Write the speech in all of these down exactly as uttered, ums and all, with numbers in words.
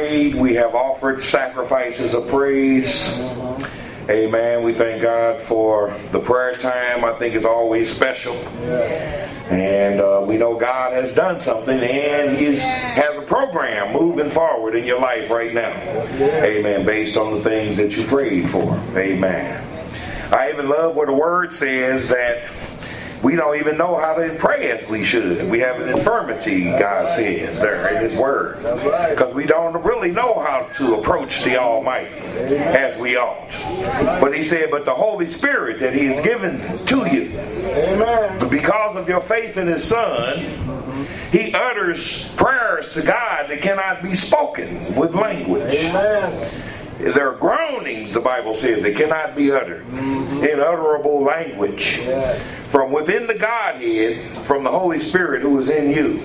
prayed. We have offered sacrifices of praise. Amen. We thank God for the prayer time. I think it's always special. And uh, we know God has done something and He has a program moving forward in your life right now. Amen. Based on the things that you prayed for. Amen. I even love what the Word says that we don't even know how to pray as we should. We have an infirmity, God says, there in His Word. Because we don't really know how to approach the Almighty as we ought. But He said, but the Holy Spirit that He has given to you, because of your faith in His Son, He utters prayers to God that cannot be spoken with language. There are groanings, the Bible says, that cannot be uttered. Inutterable language. From within the Godhead, from the Holy Spirit who is in you.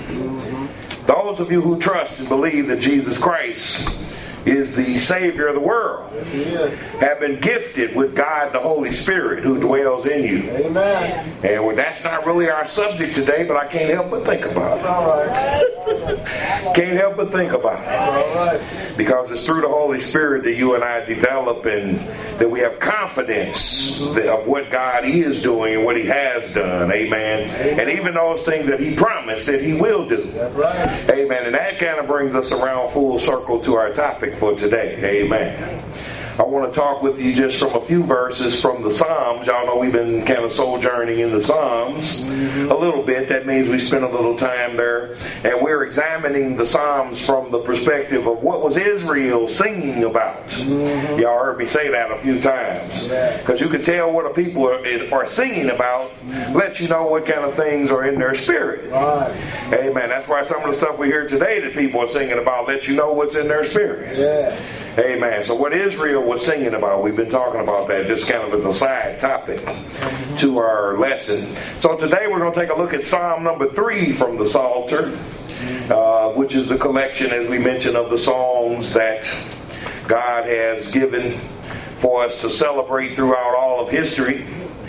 Those of you who trust and believe that Jesus Christ is the Savior of the world have been gifted with God the Holy Spirit who dwells in you. Amen. And well, that's not really our subject today, but I can't help but think about it. All right. Can't help but think about it. All right. Because it's through the Holy Spirit that you and I develop and that we have confidence of what God is doing and what He has done. Amen. Amen. And even those things that He promised that He will do. Right. Amen. And that kind of brings us around full circle to our topic for today. Amen. I want to talk with you just from a few verses from the Psalms. Y'all know we've been kind of sojourning in the Psalms a little bit. That means we spent a little time there. And we're examining the Psalms from the perspective of what was Israel singing about. Mm-hmm. Y'all heard me say that a few times. Because you can tell what the people are, are singing about, let you know what kind of things are in their spirit. Right. Amen. That's why some of the stuff we hear today that people are singing about, let you know what's in their spirit. Yeah. Amen. So what Israel was singing about, we've been talking about that just kind of as a side topic to our lesson. So today we're going to take a look at Psalm number three from the Psalter, uh, which is the collection, as we mentioned, of the songs that God has given for us to celebrate throughout all of history.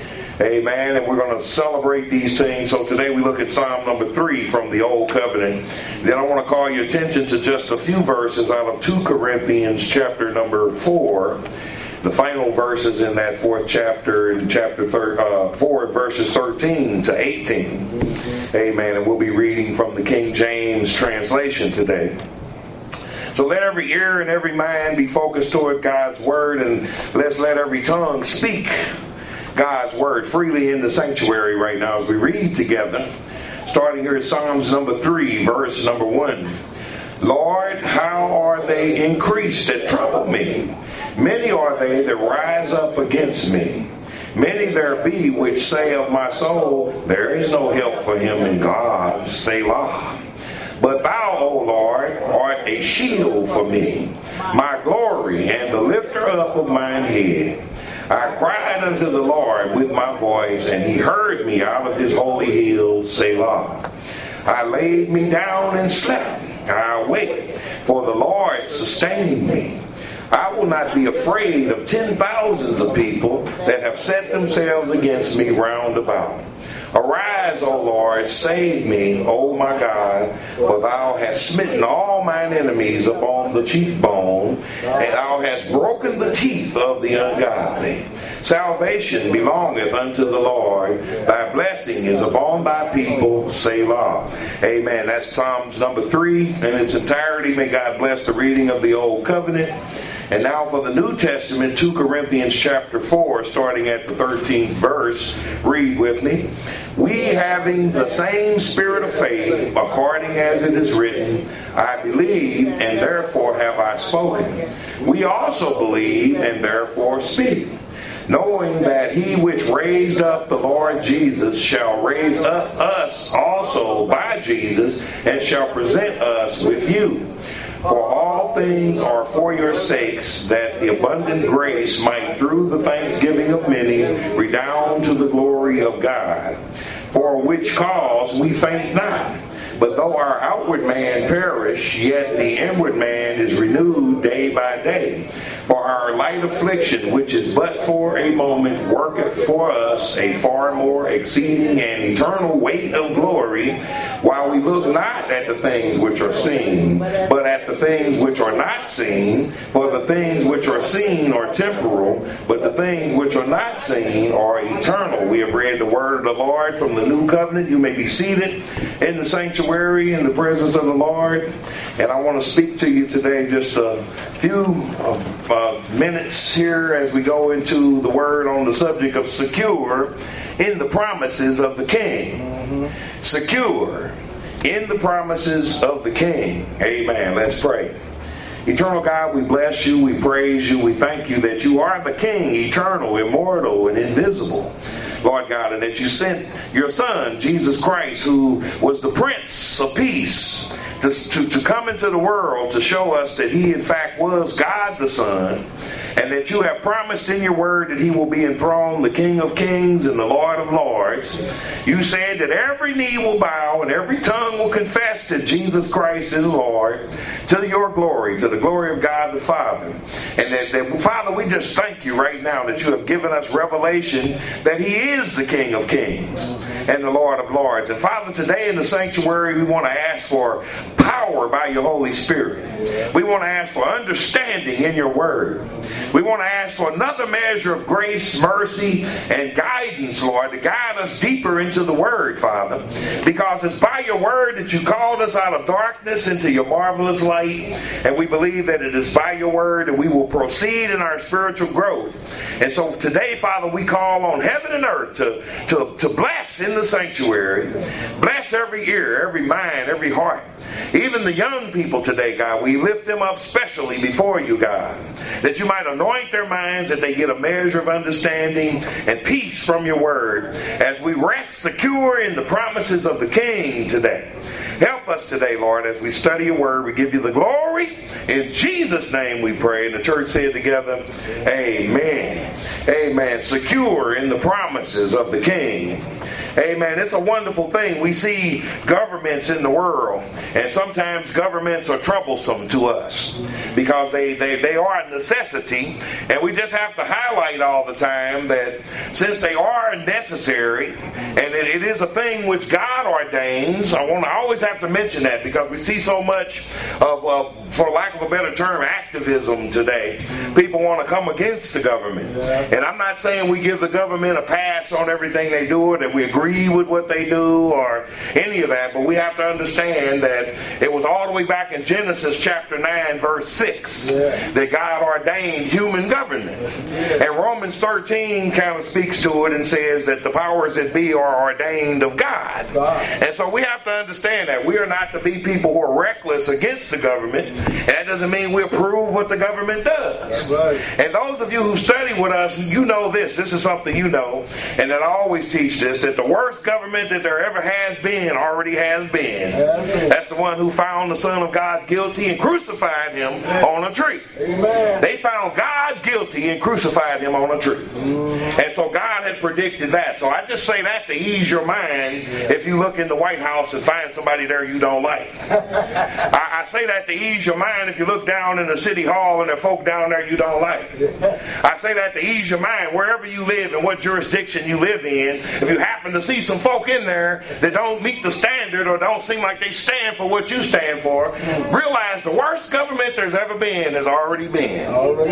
Amen. And we're going to celebrate these things. So today we look at Psalm number three from the Old Covenant. Then I want to call your attention to just a few verses out of Second Corinthians chapter number four. The final verses in that fourth chapter, in chapter thir- uh, four, verses thirteen to eighteen. Amen. And we'll be reading from the King James translation today. So let every ear and every mind be focused toward God's word, and let's let every tongue speak God's word freely in the sanctuary right now as we read together. Starting here at Psalms number three, verse number one. Lord, how are they increased that trouble me? Many are they that rise up against me. Many there be which say of my soul, there is no help for him in God, Selah. But thou, O Lord, art a shield for me, my glory, and the lifter up of mine head. I cried unto the Lord with my voice, and He heard me out of His holy hill, Selah. I laid me down and slept. I awaked, for the Lord sustained me. I will not be afraid of ten thousands of people that have set themselves against me round about. Arise, O Lord, save me, O my God, for thou hast smitten all mine enemies upon the cheekbone, and thou hast broken the teeth of the ungodly. Salvation belongeth unto the Lord. Thy blessing is upon thy people, Selah. Amen. That's Psalms number three in its entirety. May God bless the reading of the Old Covenant. And now for the New Testament, Second Corinthians chapter four, starting at the thirteenth verse. Read with me. We having the same spirit of faith, according as it is written, I believe, and therefore have I spoken. We also believe, and therefore speak, knowing that he which raised up the Lord Jesus shall raise up us also by Jesus, and shall present us with you. For all things are for your sakes, that the abundant grace might through the thanksgiving of many redound to the glory of God. For which cause we faint not. But though our outward man perish, yet the inward man is renewed day by day. For our light affliction, which is but for a moment, worketh for us a far more exceeding and eternal weight of glory, while we look not at the things which are seen, but at at the things which are not seen, for the things which are seen are temporal, but the things which are not seen are eternal. We have read the word of the Lord from the New Covenant. You may be seated in the sanctuary in the presence of the Lord. And I want to speak to you today just a few uh, uh, minutes here as we go into the word on the subject of secure in the promises of the King. Mm-hmm. Secure in the promises of the King. Amen. Let's pray. Eternal God, we bless you, we praise you, we thank you that you are the King, eternal, immortal, and invisible. Lord God, and that you sent your Son, Jesus Christ, who was the Prince of Peace, to, to, to come into the world to show us that he in fact was God the Son, and that you have promised in your word that he will be enthroned, the King of Kings and the Lord of Lords. You said that every knee will bow and every tongue will confess that Jesus Christ is Lord, to your glory, to the glory of God the Father. And that, that Father, we just thank you right now that you have given us revelation that he is the King of Kings and the Lord of Lords. And Father, today in the sanctuary we want to ask for power by your Holy Spirit. We want to ask for understanding in your word. We want to ask for another measure of grace, mercy, and guidance, Lord, to guide us deeper into the word, Father. Because it's by your word that you called us out of darkness into your marvelous light. And we believe that it is by your word that we will proceed in our spiritual growth. And so today, Father, we call on heaven and earth to, to, to bless in the sanctuary. Bless every ear, every mind, every heart. Even the young people today, God, we lift them up specially before you, God, that you might anoint their minds, that they get a measure of understanding and peace from your word as we rest secure in the promises of the King today. Help us today, Lord, as we study your word. We give you the glory. In Jesus' name we pray. And the church said together, amen. Amen. Secure in the promises of the King. Amen. It's a wonderful thing. We see governments in the world, and sometimes governments are troublesome to us because they, they, they are a necessity, and we just have to highlight all the time that since they are necessary, and it, it is a thing which God ordains, I want to always have to mention that because we see so much of, uh, for lack of a better term, activism today. People want to come against the government. And I'm not saying we give the government a pass on everything they do or that we agree with what they do or any of that, but we have to understand that it was all the way back in Genesis chapter nine verse six yeah. that God ordained human government. Yeah. And Romans thirteen kind of speaks to it and says that the powers that be are ordained of God. God. And so we have to understand that we are not to be people who are reckless against the government, and that doesn't mean we approve what the government does. That's right. And those of you who study with us, you know this. This is something you know, and that I always teach this, that the worst government that there ever has been already has been. Amen. That's the one who found the Son of God guilty and crucified him Amen. On a tree. Amen. They found God guilty and crucified him on a tree. Mm-hmm. And so God had predicted that. So I just say that to ease your mind yeah. if you look in the White House and find somebody there you don't like. I, I say that to ease your mind if you look down in the city hall and there are folk down there you don't like. Yeah. I say that to ease your mind wherever you live and what jurisdiction you live in. If you happen to see some folk in there that don't meet the standard or don't seem like they stand for what you stand for, realize the worst government there's ever been has already been.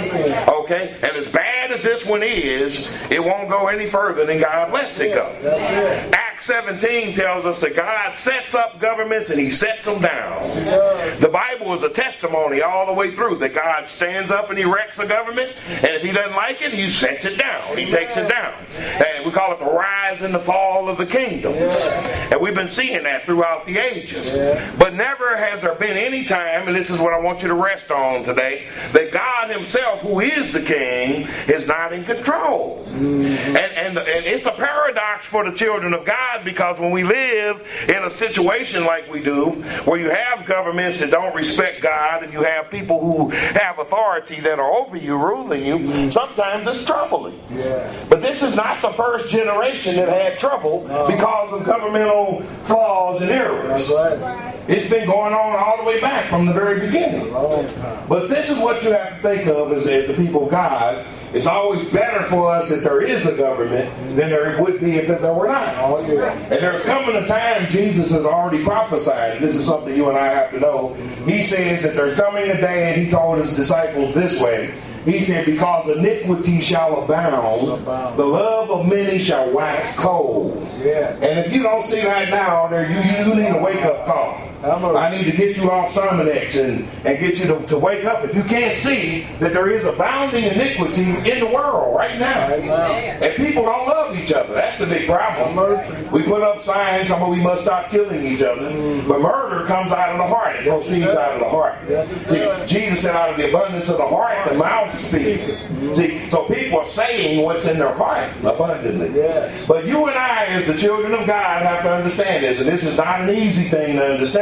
Okay? And as bad as this one is, it won't go any further than God lets it go. Acts seventeen tells us that God sets up governments and he sets them down. The Bible is a testimony all the way through that God stands up and erects a government, and if he doesn't like it, he sets it down. He takes it down. And we call it the rise and the fall of the kingdoms. Yeah. And we've been seeing that throughout the ages. Yeah. But never has there been any time, and this is what I want you to rest on today, that God himself, who is the King, is not in control. Mm-hmm. And, and, and it's a paradox for the children of God, because when we live in a situation like we do, where you have governments that don't respect God, and you have people who have authority that are over you, ruling you, mm-hmm. sometimes it's troubling. Yeah. But this is not the first generation that had trouble no. because of governmental flaws and errors. Right. It's been going on all the way back from the very beginning. But this is what you have to think of as, as the people of God, it's always better for us that there is a government than there would be if there were not. Oh, yeah. And there's coming a time, Jesus has already prophesied, and this is something you and I have to know. He says that there's coming a day, and he told his disciples this way. He said, because iniquity shall abound, the love of many shall wax cold. Yeah. And if you don't see that now, there you, you need a wake-up call. I need to get you off Sermonex and, and get you to, to wake up. If you can't see that there is abounding iniquity in the world right now. Amen. And people don't love each other. That's the big problem. We put up signs about we must stop killing each other. But murder comes out of the heart. It proceeds out of the heart. See, Jesus said out of the abundance of the heart, the mouth speaks. See, so people are saying what's in their heart abundantly. But you and I, as the children of God, have to understand this. And this is not an easy thing to understand.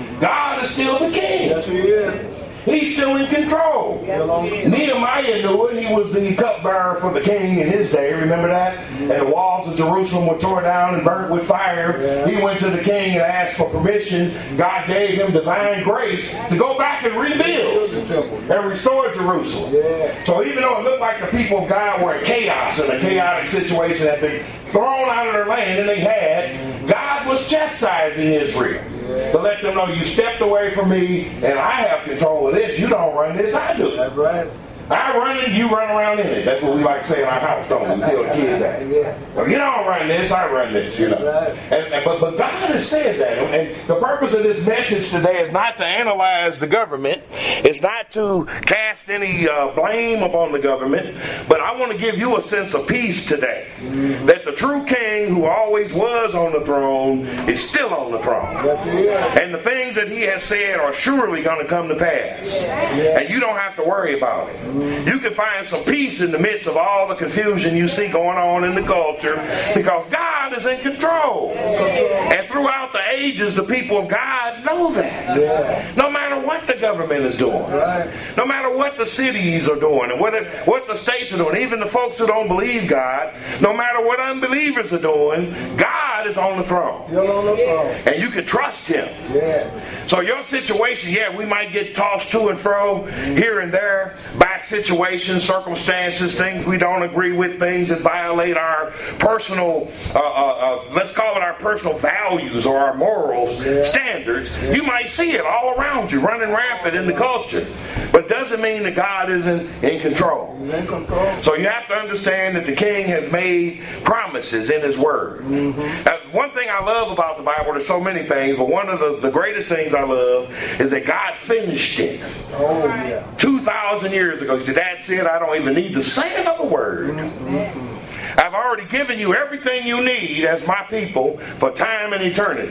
God is still the king. Yes, he is. He's still in control. Yes, Nehemiah knew it. He was the cupbearer for the king in his day. Remember that? And the walls of Jerusalem were torn down and burnt with fire. Yeah. He went to the king and asked for permission. God gave him divine grace to go back and rebuild and restore Jerusalem. Yeah. So even though it looked like the people of God were in chaos and a chaotic situation had been thrown out of their land, and they had, God was chastising Israel. Yeah. To let them know, you stepped away from me and I have control of this. You don't run this, I do. That's right. I run it, you run around in it. That's what we like to say in our house, don't we? We tell the kids that. Yeah. Well, you don't run this, I run this, you know. Right. And, and, but, but God has said that. And the purpose of this message today is not to analyze the government. It's not to cast any uh, blame upon the government. But I want to give you a sense of peace today. Mm-hmm. That the true king who always was on the throne is still on the throne. Yes, and the things that he has said are surely going to come to pass. Yeah. And you don't have to worry about it. You can find some peace in the midst of all the confusion you see going on in the culture because God is in control. And throughout the ages, the people of God know that. Yeah. No matter what the government is doing, Right. no matter what the cities are doing, and what, it, what the states are doing, even the folks who don't believe God, no matter what unbelievers are doing, God is on the throne. You're on the throne. And you can trust Him. Yeah. So your situation, yeah, we might get tossed to and fro here and there by situations, circumstances, things we don't agree with, things that violate our personal, uh, uh, uh, let's call it our personal values or our morals, Yeah. standards. You might see it all around you, running rampant in the culture. But it doesn't mean that God isn't in control. He's in control. So you have to understand that the King has made promises in His Word. Mm-hmm. Now, one thing I love about the Bible, there's so many things, but one of the, the greatest things I love is that God finished it. Oh, yeah. two thousand years ago. He said, that's it. I don't even need to say another word. Mm-hmm. I've already given you everything you need as my people for time and eternity.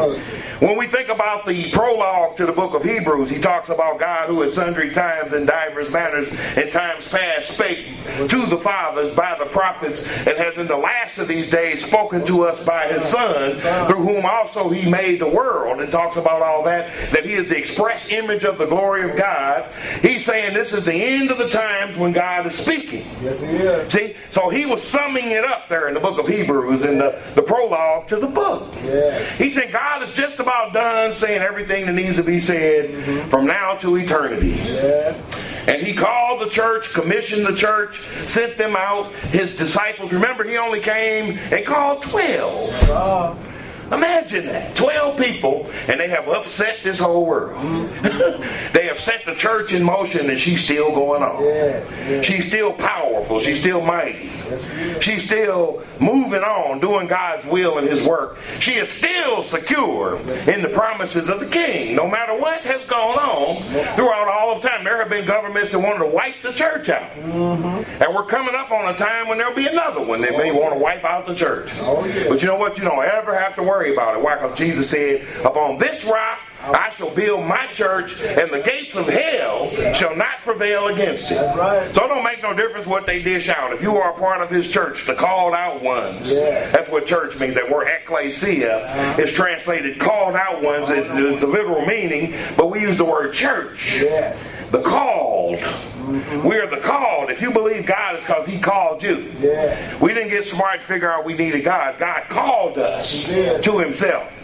When we think about the prologue to the book of Hebrews, he talks about God who at sundry times and divers manners in times past spake to the fathers by the prophets, and has in the last of these days spoken to us by His Son, through whom also He made the world, and talks about all that, that He is the express image of the glory of God. He's saying this is the end of the times when God is speaking. Yes, He is. See, so He was summing it up there in the book of Hebrews in the, the prologue to the book. Yeah. He said God is just about done saying everything that needs to be said mm-hmm. from now to eternity. Yeah. And He called the church, commissioned the church, sent them out, His disciples. Remember, He only came and called twelve. Uh, Imagine that. Twelve people, and they have upset this whole world. Mm-hmm. They have set the church in motion, and she's still going on. Yeah, yeah. She's still powerful. She's still mighty. Yes, she's still moving on, doing God's will and His work. She is still secure in the promises of the King, no matter what has gone on throughout all of time. There have been governments that wanted to wipe the church out. Mm-hmm. And we're coming up on a time when there'll be another one that may want to wipe out the church. Oh, yeah. But you know what? You don't ever have to worry about it. Why? Because Jesus said, upon this rock I shall build my church, and the gates of hell shall not prevail against it. That's right. So it don't make no difference what they dish out. If you are a part of His church, the called out ones, yeah. that's what church means. That word ecclesia uh-huh. is translated called out ones. It's, it's the literal meaning, but we use the word church. Yeah. The called. Mm-hmm. We are the called. If you believe God, it's because He called you. Yeah. We didn't get smart to figure out we needed God. God called us to Himself.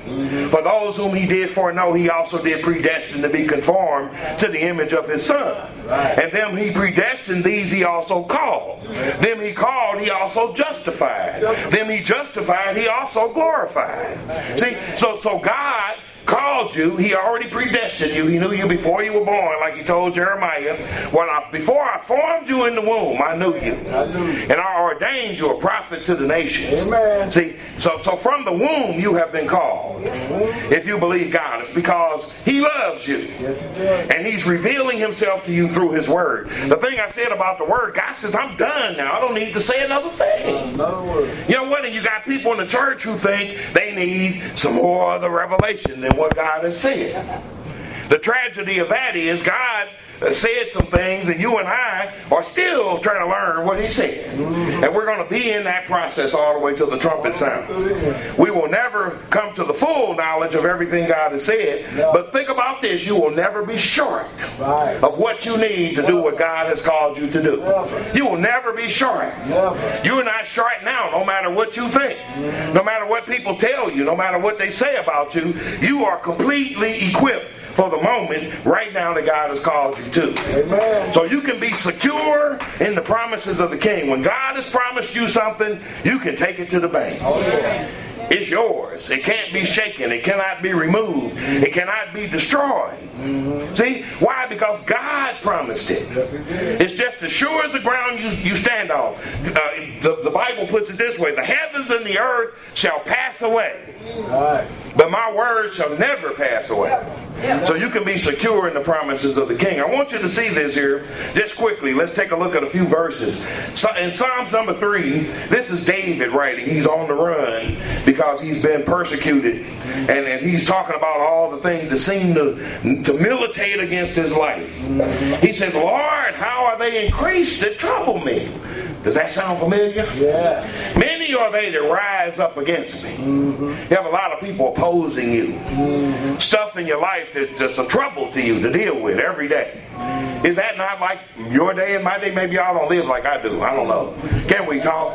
Mm-hmm. For those whom he did foreknow, he also did predestine to be conformed to the image of his son. Right. And them he predestined, these he also called. Right. Them he called, he also justified. Yep. Them he justified, he also glorified. Right. See, so so God called you. He already predestined you. He knew you before you were born, like he told Jeremiah. When I, before I formed you in the womb, I knew you. I knew you. And I ordained you a prophet to the nations. Amen. See, so, so from the womb you have been called. Mm-hmm. If you believe God, it's because he loves you. Yes, he does. And he's revealing himself to you through his word. Mm-hmm. The thing I said about the word, God says, I'm done now. I don't need to say another thing. Another word. You know what? And you got people in the church who think they need some more of the revelation than what God has said. The tragedy of that is God said some things and you and I are still trying to learn what he said. Mm-hmm. And we're going to be in that process all the way till the trumpet sounds. We will never come to the full knowledge of everything God has said. No. But think about this, you will never be short right. of what you need to do what God has called you to do. Never. You will never be short. Never. You are not short now, no matter what you think. Mm-hmm. No matter what people tell you, no matter what they say about you, you are completely equipped for the moment right now that God has called you to. Amen. So you can be secure in the promises of the King. When God has promised you something, you can take it to the bank. Oh, yeah. It's yours. It can't be shaken. It cannot be removed. Mm-hmm. It cannot be destroyed. Mm-hmm. See? Why? Because God promised it. Yes, it did. It's just as sure as the ground you, you stand on. Uh, the, the Bible puts it this way. The heavens and the earth shall pass away. Right. But my words shall never pass away. Yeah. So you can be secure in the promises of the King. I want you to see this here just quickly. Let's take a look at a few verses. So in Psalms number three, this is David writing. He's on the run because he's been persecuted. And, and he's talking about all the things that seem to, to militate against his life. He says, Lord, how are they increased that trouble me? Does that sound familiar? Yeah. Many are they that rise up against me. Mm-hmm. You have a lot of people opposing you. Mm-hmm. Stuff in your life that's just a trouble to you to deal with every day. Mm-hmm. Is that not like your day and my day? Maybe y'all don't live like I do. I don't know. Can we talk?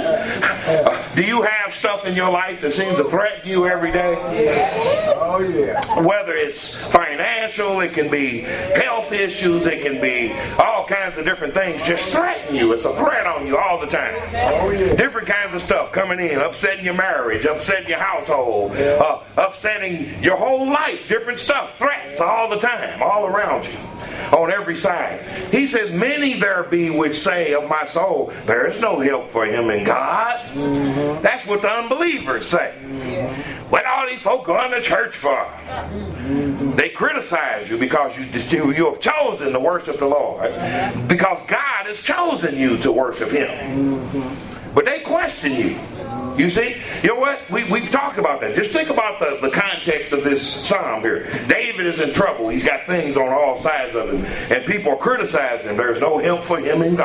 Do you have stuff in your life that seems to threaten you every day? Yeah. Oh, yeah. Whether it's financial, it can be health issues, it can be all kinds of different things just threaten you. It's a threat on you all the time. Oh, yeah. Different kinds of stuff coming in, upsetting your marriage, upsetting your household, yeah. uh, upsetting your whole life. Different stuff, threats all the time, all around you, on every side. He says, many there be which say of my soul, there is no help for him in God. Mm-hmm. That's what the unbelievers say. Mm-hmm. What all these folk going to church for? Mm-hmm. They criticize you because you, you have chosen to worship the Lord. Because God has chosen you to worship him. Mm-hmm. But they question you. You see? You know what? We, we've talked about that. Just think about the, the context of this psalm here. David is in trouble. He's got things on all sides of him. And people are criticizing him. There's no help for him in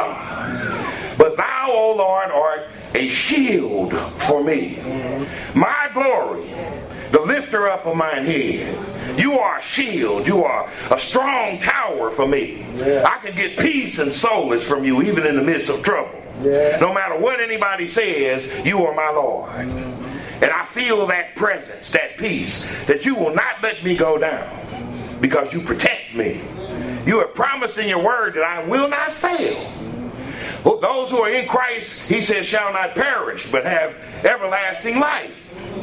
God. But thou, O Lord, art a shield for me. My glory, the lifter up of mine head. You are a shield. You are a strong tower for me. Yeah. I can get peace and solace from you even in the midst of trouble. Yeah. No matter what anybody says, you are my Lord. Mm-hmm. And I feel that presence, that peace, that you will not let me go down because you protect me. You have promised in your word that I will not fail. Well, those who are in Christ, he says, shall not perish, but have everlasting life.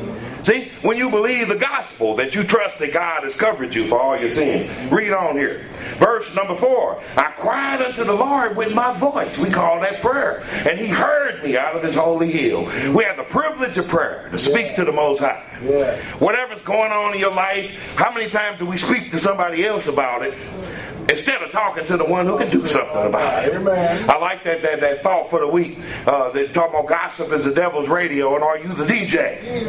See, when you believe the gospel, that you trust that God has covered you for all your sins. Read on here. Verse number four. I cried unto the Lord with my voice. We call that prayer. And he heard me out of his holy hill. We have the privilege of prayer to speak yeah. to the Most High. Yeah. Whatever's going on in your life, how many times do we speak to somebody else about it instead of talking to the one who can do something about it? Amen. I like that, that that thought for the week. Uh, they talk about gossip is the devil's radio, and are you the D J?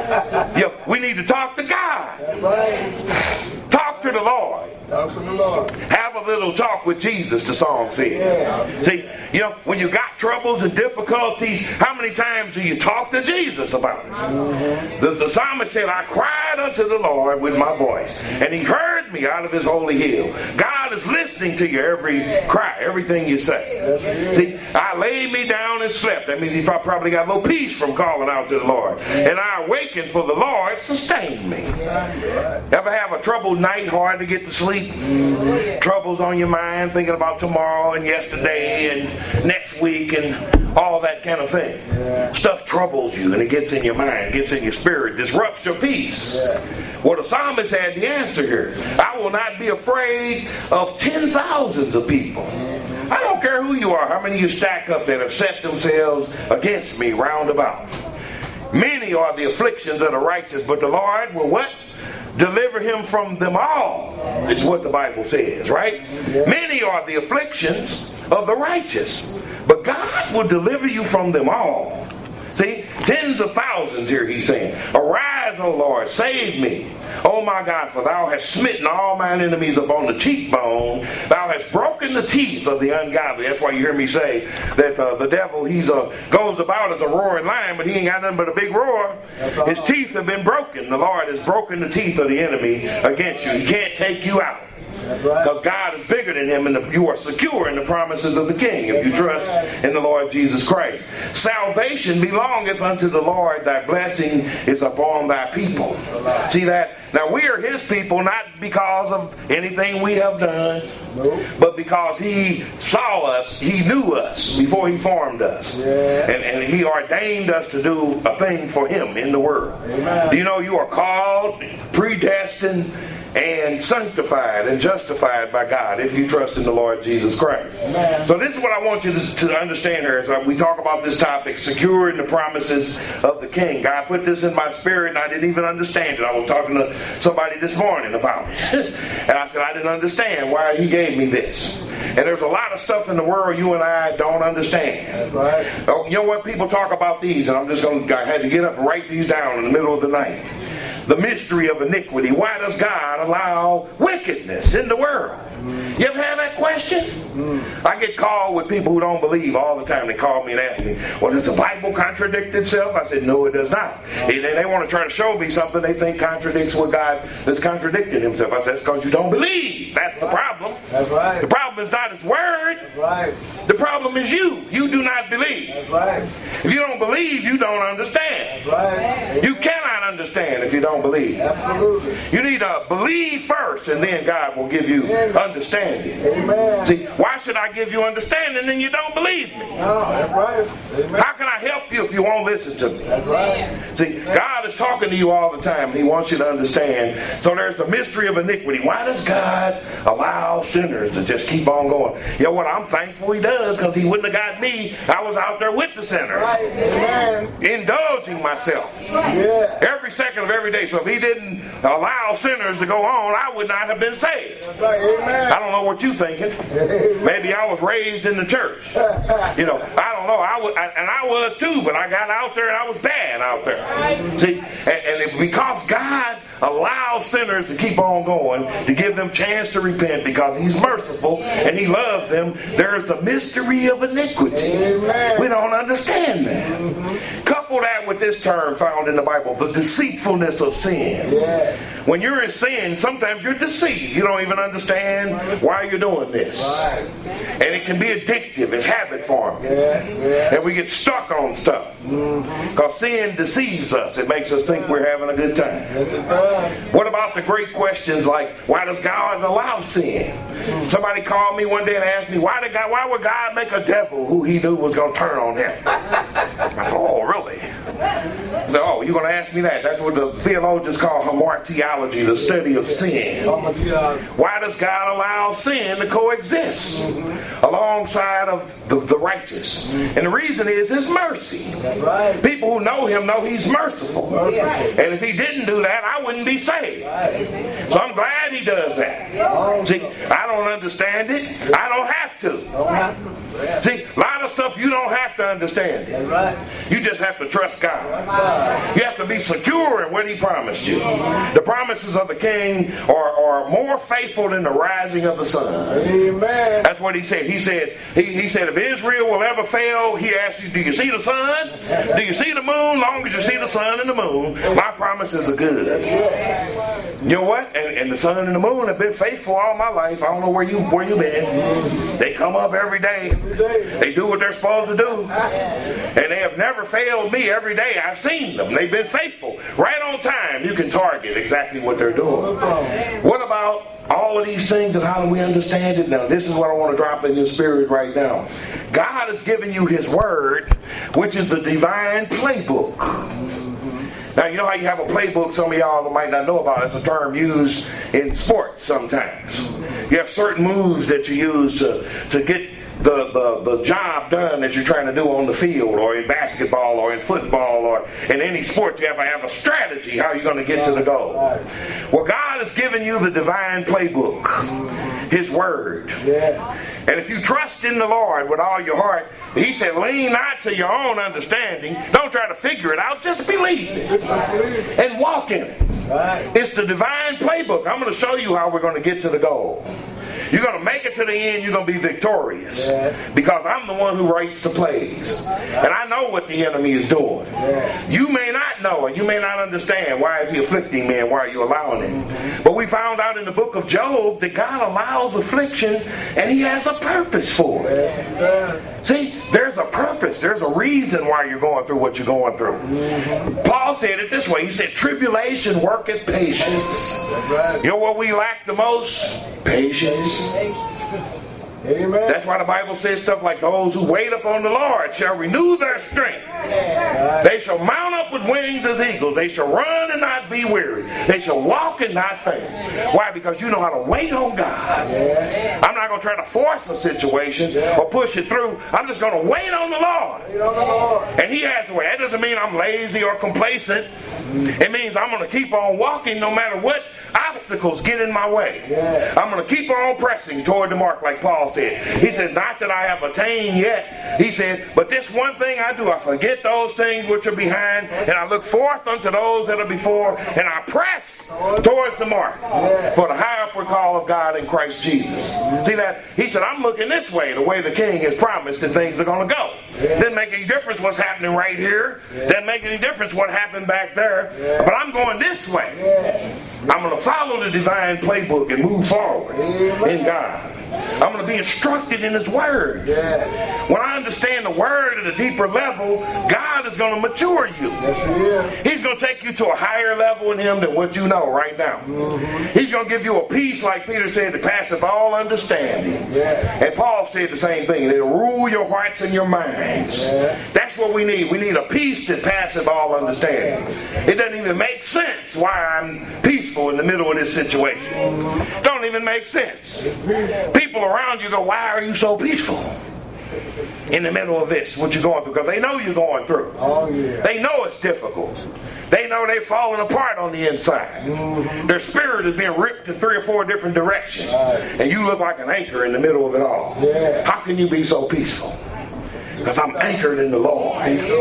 Yeah, we need to talk to God. Right. Talk to the Lord. Talk to the Lord. Have a little talk with Jesus, the song says. Yeah. See, you know, when you got troubles and difficulties, how many times do you talk to Jesus about it? Mm-hmm. The, the psalmist said, I cried unto the Lord with my voice, and he heard heard me out of his holy hill. God is listening to your every cry, everything you say. See, I laid me down and slept. That means he probably got a little peace from calling out to the Lord. And I awakened, for the Lord sustained me. Ever have a troubled night, hard to get to sleep? Troubles on your mind, thinking about tomorrow and yesterday and next week and all that kind of thing. Stuff troubles you and it gets in your mind, gets in your spirit, disrupts your peace. Well, the psalmist had the answer here. I will not be afraid of ten thousands of people. I don't care who you are, how many you stack up that have set themselves against me round about. Many are the afflictions of the righteous, but the Lord will what? Deliver him from them all, is what the Bible says, right? Many are the afflictions of the righteous, but God will deliver you from them all. See, tens of thousands here he's saying. Arise, O Lord, save me. O my God, for thou hast smitten all mine enemies upon the cheekbone. Thou hast broken the teeth of the ungodly. That's why you hear me say that uh, the devil, he's a, goes about as a roaring lion, but he ain't got nothing but a big roar. His teeth have been broken. The Lord has broken the teeth of the enemy against you. He can't take you out. Because God is bigger than him, and the, you are secure in the promises of the King if you trust in the Lord Jesus Christ. Salvation belongeth unto the Lord. Thy blessing is upon thy people. See that? Now we are his people not because of anything we have done, but because he saw us, he knew us before he formed us. And, and he ordained us to do a thing for him in the world. Do you know you are called, predestined, and sanctified and justified by God if you trust in the Lord Jesus Christ. Amen. So this is what I want you to, to understand here as we talk about this topic, secure in the promises of the King. God put this in my spirit and I didn't even understand it. I was talking to somebody this morning about it. And I said I didn't understand why he gave me this. And there's a lot of stuff in the world you and I don't understand. That's right. Oh, you know what? People talk about these, and I'm just going to, I had to get up and write these down in the middle of the night. The mystery of iniquity. Why does God allow wickedness in the world? You ever had that question? Mm. I get called with people who don't believe all the time. They call me and ask me, well, does the Bible contradict itself? I said, no, it does not. And they, they want to try to show me something they think contradicts what God has contradicted himself. I said, that's because you don't believe. That's the problem. That's right. The problem is not his word. That's right. The problem is you. You do not believe. That's right. If you don't believe, you don't understand. That's right. You cannot understand if you don't believe. Absolutely. You need to believe first, and then God will give you understanding. Amen. See, why should I give you understanding and you don't believe me? No, that's right. Amen. How can I help you if you won't listen to me? That's right. See, God is talking to you all the time. He wants you to understand. So there's the mystery of iniquity. Why does God allow sinners to just keep on going? You know what? I'm thankful he does, because he wouldn't have got me. I was out there with the sinners. Right. Amen. Indulging myself. Yeah. Every second of every day. So if he didn't allow sinners to go on, I would not have been saved. That's right. Amen. I don't know what you're thinking. Amen. Maybe I was raised in the church. You know, I don't know. I was, I, and I was too, but I got out there and I was bad out there. Right. See, and, and it, because God allows sinners to keep on going, to give them chance to repent, because he's merciful and he loves them, there's the mystery of iniquity. Amen. We don't understand that. Mm-hmm. Couple that with this term found in the Bible, the deceitfulness of sin. Yeah. When you're in sin, sometimes you're deceived. You don't even understand why you're doing this. Right. And it can be addictive. It's habit forming. Yeah. Yeah. And we get stuck on stuff. Mm-hmm. Because sin deceives us. It makes us think we're having a good time. Yes, what about the great questions like, why does God allow sin? Mm-hmm. Somebody called me one day and asked me, why did God, why would God make a devil who he knew was going to turn on him? I said, oh, really? I said, oh, you're going to ask me that? That's what the theologians call hamartiology, the study of sin. Why does God allow sin to coexist mm-hmm. alongside of the, the righteous? Mm-hmm. And the reason is his mercy. That's right. People who know him know he's merciful. Right. And if he didn't do that, I wouldn't be saved. Right. So I'm glad he does that. Right. See, I don't understand it. I don't have to. Don't have to. See, a lot of stuff you don't have to understand it. That's right. You just have to trust God. You have to be secure in what He promised you. The promises of the King are, are more faithful than the rising of the sun. Amen. That's what He said. He said, he, he said, if Israel will ever fail, He asked you, do you see the sun? Do you see the moon? Long as you see the sun and the moon, my promises are good. You know what? And, and the sun and the moon have been faithful all my life. I don't know where you where you been. They come up every day. They do what they're supposed to do. And they have never failed me every day. I've seen them. They've been faithful. Right on time, you can target exactly what they're doing. What about all of these things and how do we understand it now? This is what I want to drop in your spirit right now. God has given you His Word, which is the divine playbook. Now, you know how you have a playbook, some of y'all might not know about it. It's a term used in sports sometimes. You have certain moves that you use to, to get the, the, the job done that you're trying to do on the field, or in basketball, or in football, or in any sport. You have to have a strategy how you're going to get to the goal. Well, God has given you the divine playbook, His Word. And if you trust in the Lord with all your heart, He said, lean not to your own understanding. Don't try to figure it out. Just believe it and walk in it. It's the divine playbook. I'm going to show you how we're going to get to the goal. You're going to make it to the end. You're going to be victorious. Yeah. Because I'm the one who writes the plays. And I know what the enemy is doing. Yeah. You may not know and you may not understand why is he afflicting me and why are you allowing it. Mm-hmm. But we found out in the book of Job that God allows affliction and He has a purpose for it. Yeah. See, there's a purpose. There's a reason why you're going through what you're going through. Mm-hmm. Paul said it this way. He said, tribulation worketh patience. Right. You know what we lack the most? Patience. Amen. That's why the Bible says stuff like those who wait upon the Lord shall renew their strength. Yeah. They shall mount up with wings as eagles. They shall run and not be weary. They shall walk and not faint. Why? Because you know how to wait on God. Yeah. I'm not going to try to force a situation yeah. or push it through. I'm just going to wait on the Lord. Wait on the Lord. And He has the way. That doesn't mean I'm lazy or complacent. Mm. It means I'm going to keep on walking no matter what obstacles get in my way. Yeah. I'm going to keep on pressing toward the mark, like Paul said. He said, not that I have attained yet. He said, but this one thing I do, I forget those things which are behind, and I look forth unto those that are before, and I press towards the mark yeah. for the high upward call of God in Christ Jesus. See that? He said, I'm looking this way, the way the King has promised that things are going to go. Yeah. Doesn't make any difference what's happening right here. Yeah. Doesn't make any difference what happened back there. Yeah. But I'm going this way. Yeah. I'm going to follow the divine playbook and move forward Amen. In God. I'm going to be instructed in His Word. Yeah. When I understand the Word at a deeper level, God is going to mature you. Yes, He He's going to take you to a higher level in Him than what you know right now. Mm-hmm. He's going to give you a peace, like Peter said, that passeth all understanding. Yeah. And Paul said the same thing. It'll rule your hearts and your minds. Yeah. That's what we need. We need a peace that passeth all understanding. It doesn't even make sense why I'm peaceful in the middle of this situation. Mm-hmm. Don't even make sense. People around you go, why are you so peaceful in the middle of this, what you're going through? Because they know you're going through. Oh, yeah. They know it's difficult. They know they're falling apart on the inside. Mm-hmm. Their spirit is being ripped in three or four different directions. Right. And you look like an anchor in the middle of it all. Yeah. How can you be so peaceful? Because I'm anchored in the Lord.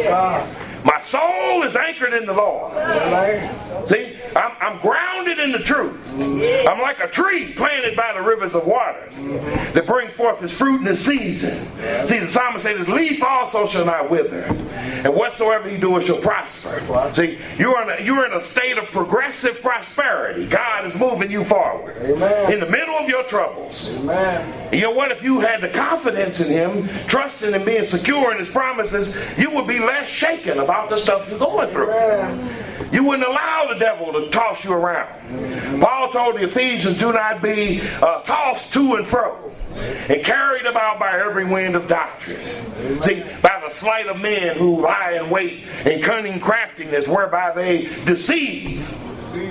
My soul is anchored in the Lord. See, I'm, I'm grounded in the truth. I'm like a tree planted by the rivers of waters that bring forth its fruit in its season. See, the psalmist says, his leaf also shall not wither, and whatsoever he doeth shall prosper. See, you're in a, you're in a state of progressive prosperity. God is moving you forward. Amen. In the middle of your troubles. Amen. You know what? If you had the confidence in Him, trusting and being secure in His promises, you would be less shaken about the stuff you're going through. Amen. You wouldn't allow the devil to toss you around. Mm-hmm. Paul told the Ephesians, do not be uh, tossed to and fro and carried about by every wind of doctrine. Amen. See, by the sleight of men who lie in wait and cunning craftiness whereby they deceive.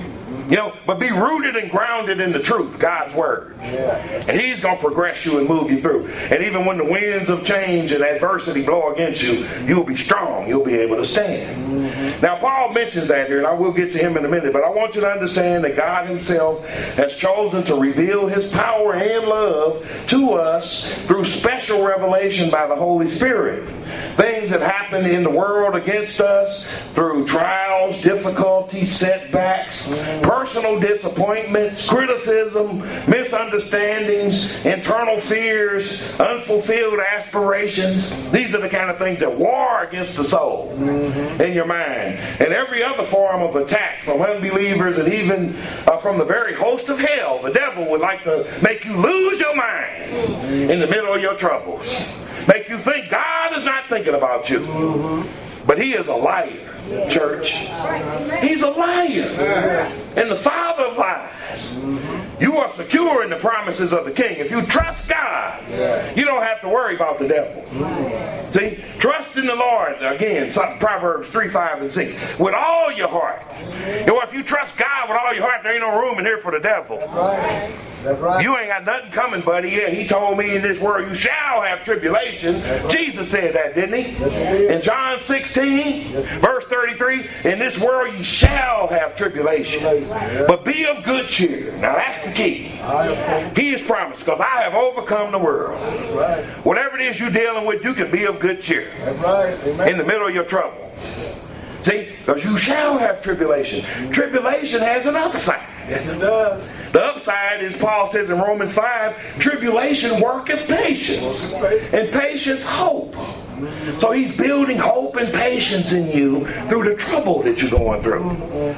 You know, but be rooted and grounded in the truth, God's word. And he's going to progress you and move you through. And even when the winds of change and adversity blow against you, you'll be strong. You'll be able to stand. Mm-hmm. Now, Paul mentions that here, and I will get to him in a minute, but I want you to understand that God himself has chosen to reveal his power and love to us through special revelation by the Holy Spirit. Things that happen in the world against us through trials, difficulties, setbacks, personal disappointments, criticism, misunderstandings, internal fears, unfulfilled aspirations. These are the kind of things that war against the soul mm-hmm. in your mind. And every other form of attack from unbelievers and even uh, from the very host of hell, the devil would like to make you lose your mind mm-hmm. in the middle of your troubles. Make you think God is not thinking about you. Mm-hmm. But he is a liar, church. He's a liar. And the father of lies. Mm-hmm. You are secure in the promises of the king. If you trust God, yeah. you don't have to worry about the devil. Mm-hmm. See? Trust in the Lord. Again, Proverbs three, five, and six. With all your heart. You know, if you trust God with all your heart, there ain't no room in here for the devil. That's right. That's right. You ain't got nothing coming, buddy. Yeah, he told me in this world you shall have tribulation. Right. Jesus said that, didn't he? Yes, in John sixteen, yes, verse thirty-three, in this world you shall have tribulation. Yeah. But be of good cheer. Now that's the key. He has promised, because I have overcome the world. Right. Whatever it is you're dealing with, you can be of good cheer. That's right. Amen. In the middle of your trouble. See, because you shall have tribulation. Tribulation has an upside. Yes, it does. The upside is, Paul says in Romans five, tribulation worketh patience, and patience hope. So he's building hope and patience in you through the trouble that you're going through.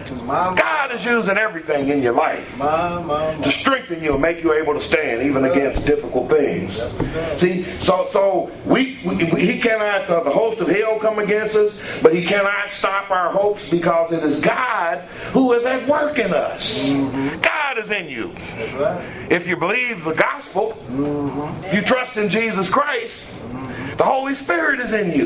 God is using everything in your life to strengthen you and make you able to stand even against difficult things. See, so so we, we he cannot, uh, the host of hell come against us, but he cannot stop our hopes because it is God who is at work in us. God is in you. If you believe the gospel, if you trust in Jesus Christ, the Holy Spirit is in you.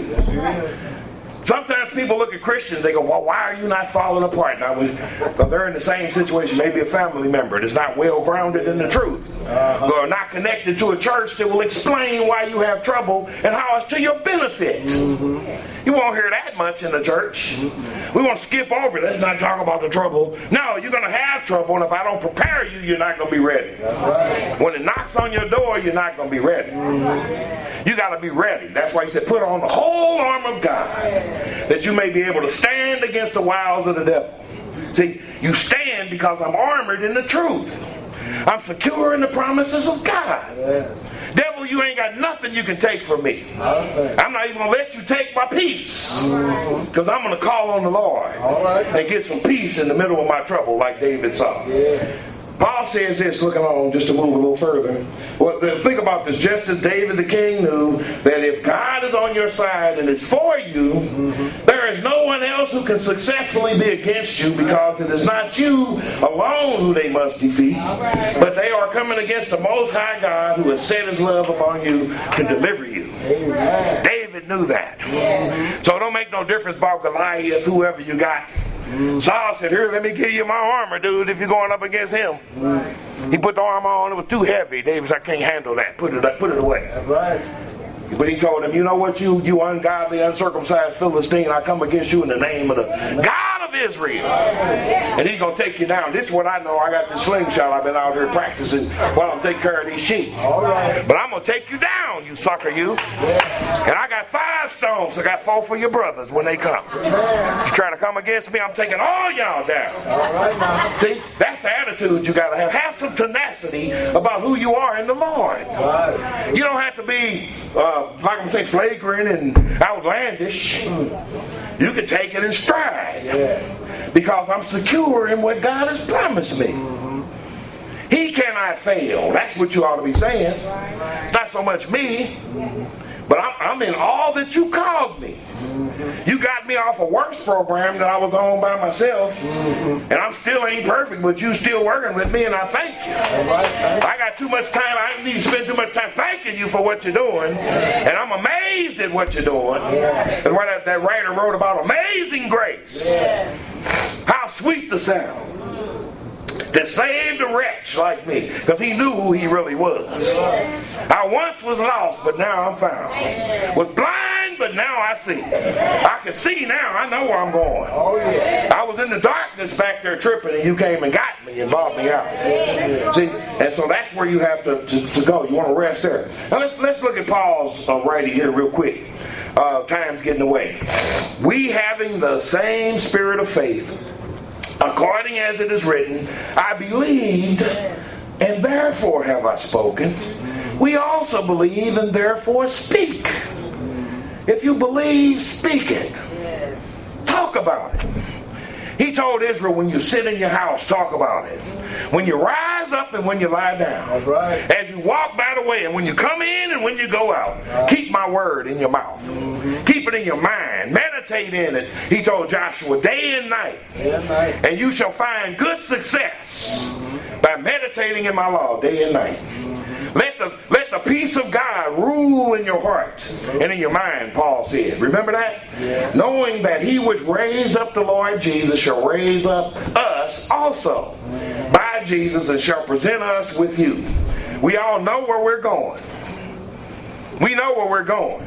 Sometimes people look at Christians, they go, well, why are you not falling apart? Now, because they're in the same situation, maybe a family member that's not well grounded in the truth, uh-huh. or not connected to a church that will explain why you have trouble and how it's to your benefit. Mm-hmm. You won't hear that much in the church. Mm-hmm. We want to skip over it. Let's not talk about the trouble. No, you're going to have trouble, and if I don't prepare you, you're not going to be ready. Right. When it knocks on your door, you're not going to be ready. Mm-hmm. You got to be ready. That's why he said, put on the whole armor of God, that you may be able to stand against the wiles of the devil. See, you stand because I'm armored in the truth. I'm secure in the promises of God. Yeah. Devil, you ain't got nothing you can take from me. Okay. I'm not even going to let you take my peace. Because I'm going to call on the Lord right. and get some peace in the middle of my trouble like David saw. Yeah. Paul says this, looking on just to move a little further. Well, think about this. Just as David the king knew that if God is on your side and is for you, mm-hmm. there is no one else who can successfully be against you, because it is not you alone who they must defeat, right. but they are coming against the Most High God who has set his love upon you to deliver you. Amen. David knew that. Yeah. So don't make no difference about Goliath, whoever you got. Mm. Saul said, here, let me give you my armor, dude, if you're going up against him. Right. He put the armor on, it was too heavy. David said, I can't handle that. Put it put it away. That's right. But he told him, you know what, you you ungodly, uncircumcised Philistine, I come against you in the name of the God of Israel. And he's going to take you down. This is what I know. I got this slingshot. I've been out here practicing while I'm taking care of these sheep. All right. But I'm going to take you down, you sucker, you. And I got five stones. I got four for your brothers when they come. You try to come against me, I'm taking all y'all down. All right, now. See, that's the attitude you got to have. Have some tenacity about who you are in the Lord. Right. You don't have to be... Uh, like I'm saying, flagrant and outlandish. You can take it in stride. Yeah. Because I'm secure in what God has promised me. Mm-hmm. He cannot fail. That's what you ought to be saying. It's not so much me, but I'm, I'm in all that you called me. Mm-hmm. You got me off a works program that I was on by myself, mm-hmm. and I'm still ain't perfect, but you still working with me, and I thank you. Right, thank you. I got too much time. I need to spend too much time thanking you for what you're doing, yeah. and I'm amazed at what you're doing. Yeah. And what that, that writer wrote about amazing grace. Yeah. How sweet the sound that saved a wretch like me, because he knew who he really was. I once was lost, but now I'm found. Was blind, but now I see. I can see now. I know where I'm going. Oh, yeah. I was in the darkness back there tripping, and you came and got me and brought me out. See, and so that's where you have to, to, to go. You want to rest there. Now let's let's look at Paul's uh, writing here real quick. Uh, time's getting away. We having the same spirit of faith, according as it is written, I believed, and therefore have I spoken. We also believe, and therefore speak. If you believe, speak it. Talk about it. He told Israel, when you sit in your house, talk about it. When you rise up and when you lie down. That's right. As you walk by the way, and when you come in and when you go out. Right. Keep my word in your mouth. Mm-hmm. Keep it in your mind. Meditate in it. He told Joshua, day and night. Day and night. And you shall find good success mm-hmm. by meditating in my law day and night. Mm-hmm. Let the let the peace of God rule in your heart and in your mind, Paul said. Remember that? Yeah. Knowing that he which raised up the Lord Jesus shall raise up us also by Jesus and shall present us with you. We all know where we're going. We know where we're going.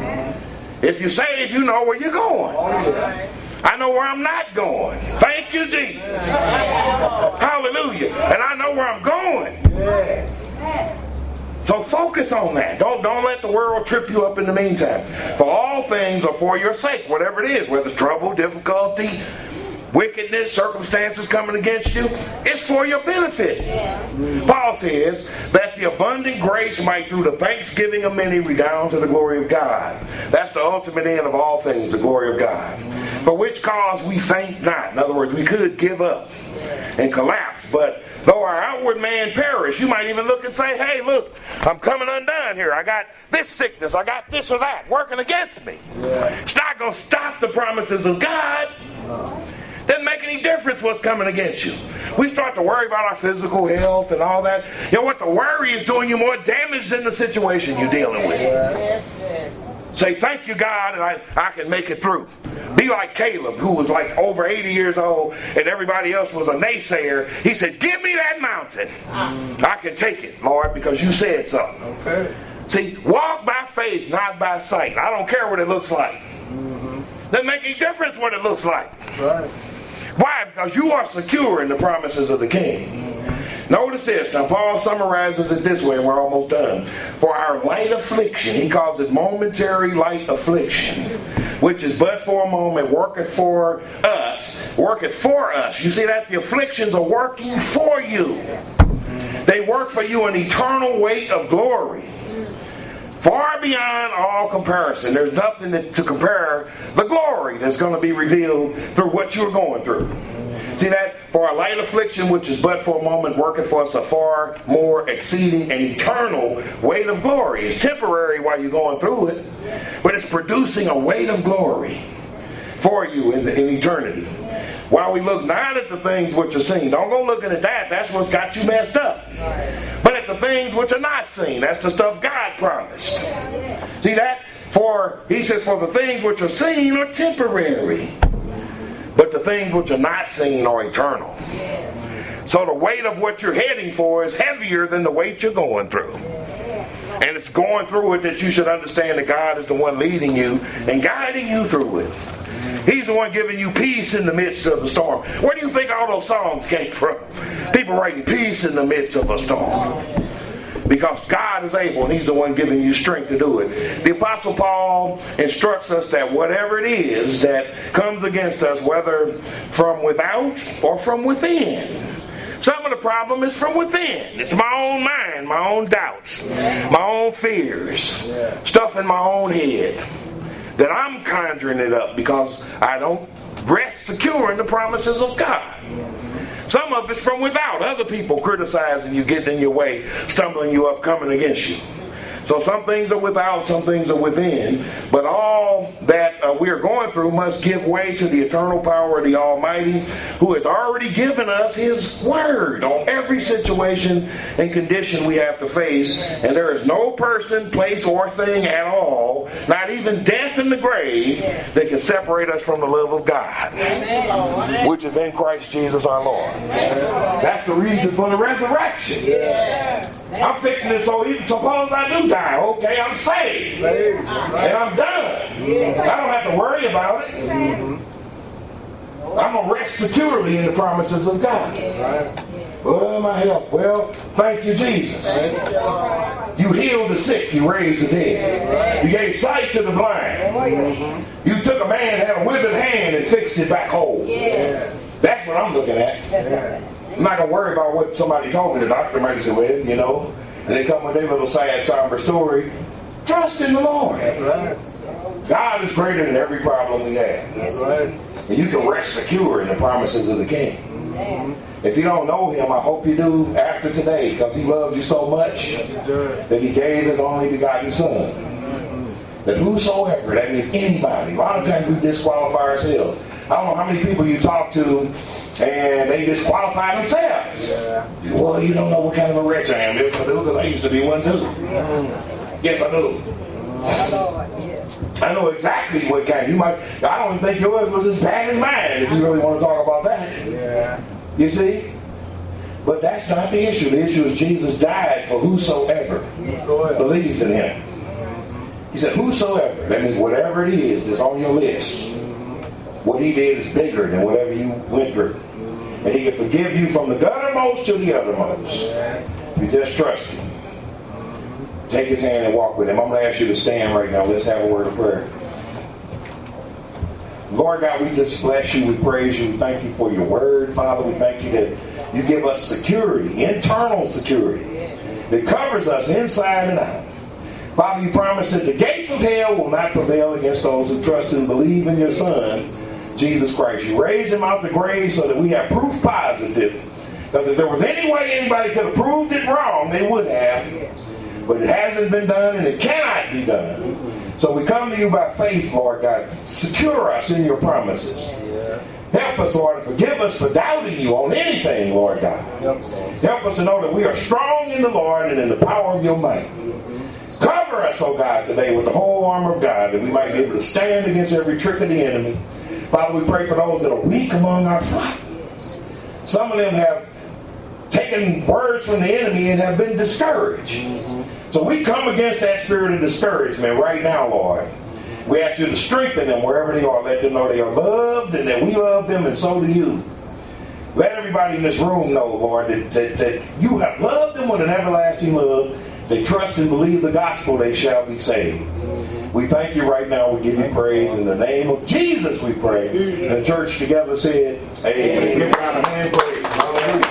If you say it, you know where you're going. Oh, yeah. I know where I'm not going. Thank you, Jesus. Hallelujah. And I know where I'm going. Yes. So focus on that. Don't, don't let the world trip you up in the meantime. For all things are for your sake, whatever it is, whether it's trouble, difficulty, wickedness, circumstances coming against you, it's for your benefit. Yeah. Paul says that the abundant grace might through the thanksgiving of many redound to the glory of God. That's the ultimate end of all things, the glory of God. For which cause we faint not. In other words, we could give up and collapse, but though our outward man perish, you might even look and say, hey, look, I'm coming undone here. I got this sickness, I got this or that working against me. Yeah. It's not going to stop the promises of God. No. Doesn't make any difference what's coming against you. We start to worry about our physical health and all that. You know what? The worry is doing you more damage than the situation you're dealing with. Yes, yes. Say, thank you, God, and I, I can make it through. Be like Caleb, who was like over eighty years old, and everybody else was a naysayer. He said, give me that mountain. Mm. I can take it, Lord, because you said so. Okay. See, walk by faith, not by sight. I don't care what it looks like. Mm-hmm. Doesn't make any difference what it looks like. Right. Why? Because you are secure in the promises of the King. Mm-hmm. Notice this. Now, Paul summarizes it this way, and we're almost done. For our light affliction, he calls it momentary light affliction, which is but for a moment, worketh for us. Worketh for us. You see that? The afflictions are working for you. They work for you an eternal weight of glory. Far beyond all comparison. There's nothing that, to compare the glory that's going to be revealed through what you're going through. See that? For a light affliction, which is but for a moment, working for us a far more exceeding and eternal weight of glory. It's temporary while you're going through it, but it's producing a weight of glory for you in, the, in eternity. While we look not at the things which are seen. Don't go looking at that. That's what's got you messed up. But at the things which are not seen. That's the stuff God promised. See that? For, he says, for the things which are seen are temporary. But the things which are not seen are eternal. So the weight of what you're heading for is heavier than the weight you're going through. And it's going through it that you should understand that God is the one leading you and guiding you through it. He's the one giving you peace in the midst of the storm. Where do you think all those songs came from? People writing peace in the midst of a storm. Because God is able, and he's the one giving you strength to do it. The Apostle Paul instructs us that whatever it is that comes against us, whether from without or from within, some of the problem is from within. It's my own mind, my own doubts, my own fears, stuff in my own head. That I'm conjuring it up because I don't rest secure in the promises of God. Some of it's from without. Other people criticizing you, getting in your way, stumbling you up, coming against you. So some things are without, some things are within. But all that uh, we are going through must give way to the eternal power of the Almighty, who has already given us His Word on every situation and condition we have to face. And there is no person, place, or thing at all, not even death in the grave, that can separate us from the love of God, Amen. Which is in Christ Jesus our Lord. Amen. That's the reason for the resurrection. Yeah. I'm fixing it so even suppose I do die, okay, I'm saved. And I'm done. I don't have to worry about it. I'm going to rest securely in the promises of God. Well, my help. Well, thank you, Jesus. You healed the sick. You raised the dead. You gave sight to the blind. You took a man that had a withered hand and fixed it back whole. That's what I'm looking at. I'm not going to worry about what somebody told me. The doctor might say, well, you know, and they come with their little sad, somber story. Trust in the Lord. God is greater than every problem we have. And you can rest secure in the promises of the King. If you don't know Him, I hope you do after today, because He loves you so much that He gave His only begotten Son. That whosoever, that means anybody. A lot of times we disqualify ourselves. I don't know how many people you talk to and they disqualify themselves. Well, you don't know what kind of a wretch I am. Yes, I do, because I used to be one too. Yes, I do. I know exactly what kind. You might. I don't even think yours was as bad as mine. If you really want to talk about that, yeah. You see. But that's not the issue. The issue is Jesus died for whosoever yeah. believes in Him. He said, "Whosoever." That means whatever it is that's on your list. What He did is bigger than whatever you went through, and He can forgive you from the guttermost to the uttermost. You just trust Him. Take His hand and walk with Him. I'm going to ask you to stand right now. Let's have a word of prayer. Lord God, we just bless You. We praise You. We thank You for Your word, Father. We thank You that You give us security, internal security, that covers us inside and out. Father, You promise that the gates of hell will not prevail against those who trust and believe in Your Son, Jesus Christ. You raised Him out the grave so that we have proof positive. Because if there was any way anybody could have proved it wrong, they would have. But it hasn't been done and it cannot be done. So we come to You by faith, Lord God. Secure us in Your promises. Help us, Lord, and forgive us for doubting You on anything, Lord God. Help us to know that we are strong in the Lord and in the power of Your might. Cover us, oh God, today with the whole armor of God, that we might be able to stand against every trick of the enemy. Father, we pray for those that are weak among our flock. Some of them have taken words from the enemy and have been discouraged. So we come against that spirit of discouragement right now, Lord. We ask You to strengthen them wherever they are. Let them know they are loved and that we love them, and so do You. Let everybody in this room know, Lord, that, that, that You have loved them with an everlasting love. They trust and believe the gospel, they shall be saved. We thank You right now. We give You praise. In the name of Jesus we pray. And the church together said, amen. Give God a hand praise. Hallelujah.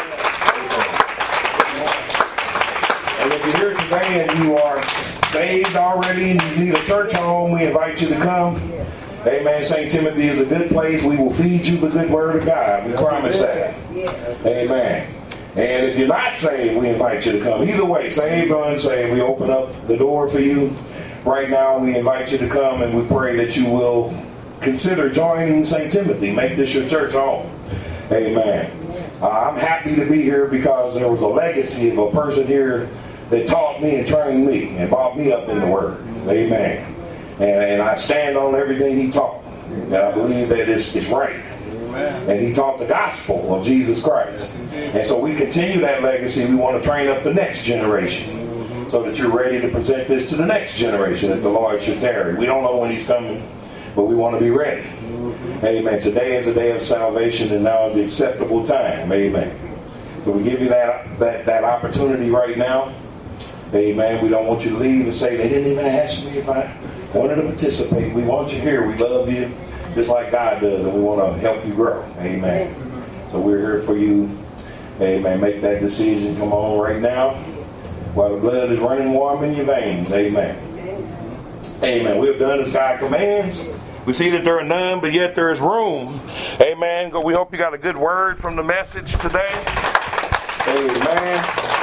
And if you're here today and you are saved already and you need a church home, we invite you to come. Amen. Saint Timothy is a good place. We will feed you the good word of God. We promise that. Amen. And if you're not saved, we invite you to come. Either way, saved or unsaved, we open up the door for you. Right now, we invite you to come, and we pray that you will consider joining Saint Timothy. Make this your church home. Amen. Uh, I'm happy to be here because there was a legacy of a person here that taught me and trained me and brought me up in the Word. Amen. And, and I stand on everything he taught. And I believe that it's, it's right. And he taught the gospel of Jesus Christ. And so we continue that legacy. We want to train up the next generation so that you're ready to present this to the next generation if the Lord should tarry. We don't know when He's coming, but we want to be ready. Amen. Today is a day of salvation, and now is the acceptable time. Amen. So we give you that, that, that opportunity right now. Amen. We don't want you to leave and say, they didn't even ask me if I wanted to participate. We want you here. We love you just like God does, and we want to help you grow. Amen. So we're here for you. Amen. Make that decision. Come on right now while the blood is running warm in your veins. Amen. Amen. We have done as God commands. We see that there are none, but yet there is room. Amen. We hope you got a good word from the message today. Amen.